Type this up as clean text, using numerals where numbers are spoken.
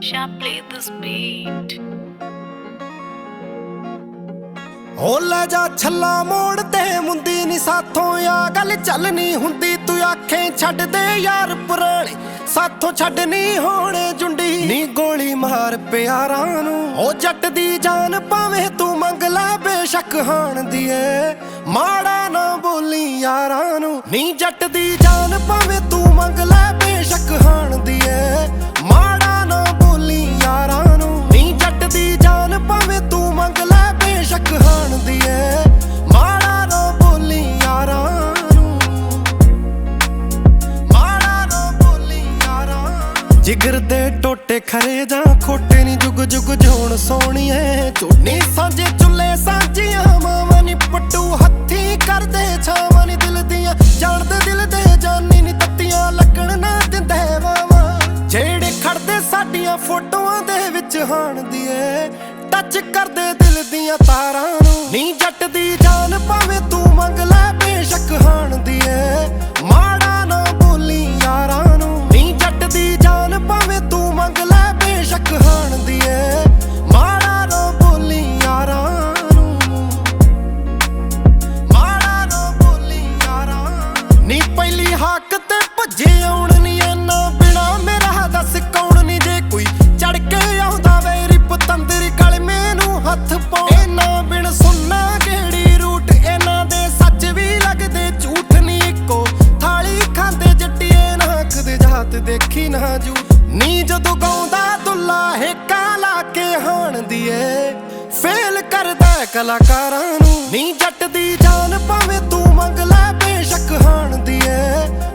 Shall play this beat. ਹੋ ਲੈ ਜਾ ਛੱਲਾ ਮੋੜ ਤੇ ਮੁੰਦੀ ਨੀ ਸਾਥੋਂ ਆ ਗੱਲ ਚੱਲਣੀ ਹੁੰਦੀ ਤੂੰ ਆਖੇ ਛੱਡ ਦੇ ਯਾਰ ਪੁਰਾਣੇ ਸਾਥੋਂ ਛੱਡ ਨੀ ਹੋਣੇ ਜੁੰਡੀ ਨੀ ਗੋਲੀ ਮਾਰ ਪਿਆਰਾਂ ਨੂੰ ਉਹ ਜੱਟ ਦੀ ਜਾਨ ਭਾਵੇਂ ਤੂੰ ਮੰਗ ਲੈ ਬੇਸ਼ੱਕ ਹਾਣ ਦੀ ਏ ਮਾੜਾ ਨਾ ਬੋਲੀ ਯਾਰਾਂ ਨੂੰ ਨੀ ਜੱਟ ਦੀ ਜਾਨ ਭਾਵੇਂ ਤੂੰ ਮੰਗ ਲੈ ਬੇਸ਼ੱਕ ਹਾਣ ਦੀ ਏ ਮਾੜਾ ਨਾ ਬੋਲੀ ਯਾਰਾਂ ਨੂੰ ਨੀ ਜੱਟ ਦੀ ਜਾਨ ਭਾਵੇਂ ਤੂੰ ਮੰਗ ਲੈ ਬੇਸ਼ੱਕ ਹਾਣ ਦੀ ਏ ਮਾੜਾ ਨਾ ਬੋਲੀ ਯਾਰਾਂ ਨੂੰ ਮਾੜਾ ਨਾ ਬੋਲੀ ਯਾਰਾਂ ਜਿਗਰ ਦੇ ਟੋਟੇ ਖਰੇ ਜਾਂ ਖੋਟੇ ਨੀ ਜੁਗ ਜੁਗ ਜਿਉਣ ਸੋਹਣੀਏ ਝੋਨੀ ਸਾਂਝੇ ਚੁੱਲੇ ਸਾਂਝੀਆਂ ਮਾਵਾਂ ਨੀ ਪੱਟੂ ਹੱਥੀ ਕਰਦੇ ਛਾਵਾਂ ਨੀ ਦਿਲ ਦੀਆਂ ਜਾਣਦੇ ਦਿਲ ਦੇ ਜਾਨੀ ਨੀ ਤੱਤੀਆਂ ਲੱਗਣ ਨਾ ਦਿੰਦੇ ਵਾਵਾਂ ਜਿਹੜੇ ਖੜਦੇ ਸਾਡੀਆਂ ਫੋਟੋਆਂ ਦੇ ਵਿੱਚ ਹਾਣ ਦੀ ਏ ਟੱਚ ਕਰਦੇ ਦਿਲ ਦੀਆਂ ਤਾਰਾਂ ਨੂੰ ਨੀ ਜੱਟ ਦੀ ਜਾਨ ਭਾਵੇਂ ਤੂੰ ਮੰਗ ਲੈ ਬੇਸ਼ੱਕ ਹਾਣ ਦੀ ਏ ਮਾੜਾ ਨਾ ਬੋਲੀ ਯਾਰਾਂ ਨੂੰ ਨੀ ਜੱਟ ਦੀ ਜਾਨ ਭਾਵੇਂ ਤੂੰ ਮੰਗ ਲੈ ਬੇਸ਼ੱਕ ਹਾਣ ਦੀ ਏ ਮਾੜਾ ਨਾ ਬੋਲੀ ਯਾਰਾਂ ਨੂੰ ਮਾੜਾ ਨਾ ਬੋਲੀ ਯਾਰਾਂ ਨੀ ਪਹਿਲੀ ਹੱਕ ਤੇ ਭੱਜੇ ਆਉਣ ਨੀ ਨਾ ਬਿਨਾ ਮੇਰਾ ਦੱਸ ਕੌਣ ਨੀ ਜੇ ਕੋਈ ਚੜ ਕੇ ਆਉਂਦਾ ਵੇ ਪਤੰਦਰੀ ਕਲਮੇ ਨੂੰ ਹੱਥ ਪਾਉ ਨਾ ਬਿਨ ਸੁਣਨਾ ਕਿਹੜੀ ਰੂਟ ਇਹਨਾਂ ਦੇ ਸੱਚ ਵੀ ਲੱਗਦੇ ਝੂਠ ਨੀ ਇੱਕੋ ਥਾਲੀ ਖਾਂਦੇ ਜੱਟੀਏ ਨਾ ਕਦੇ ਜਾਤ ਦੇਖੀ ਨਾ ਜੂ ਨੀ ਜਦੋਂ ਗਾਉਂਦਾ ਦੁੱਲਾ ਹੇਕਾ ਲਾ ਕੇ ਹਾਣ ਦੀ ਏ ਫੇਲ ਕਰਦਾ ਕਲਾਕਾਰਾਂ ਨੂੰ ਨੀ ਜੱਟ ਦੀ ਜਾਨ ਭਾਵੇਂ ਤੂੰ ਮੰਗ ਲੈ ਬੇਸ਼ੱਕ ਹਾਣ ਦੀ ਏ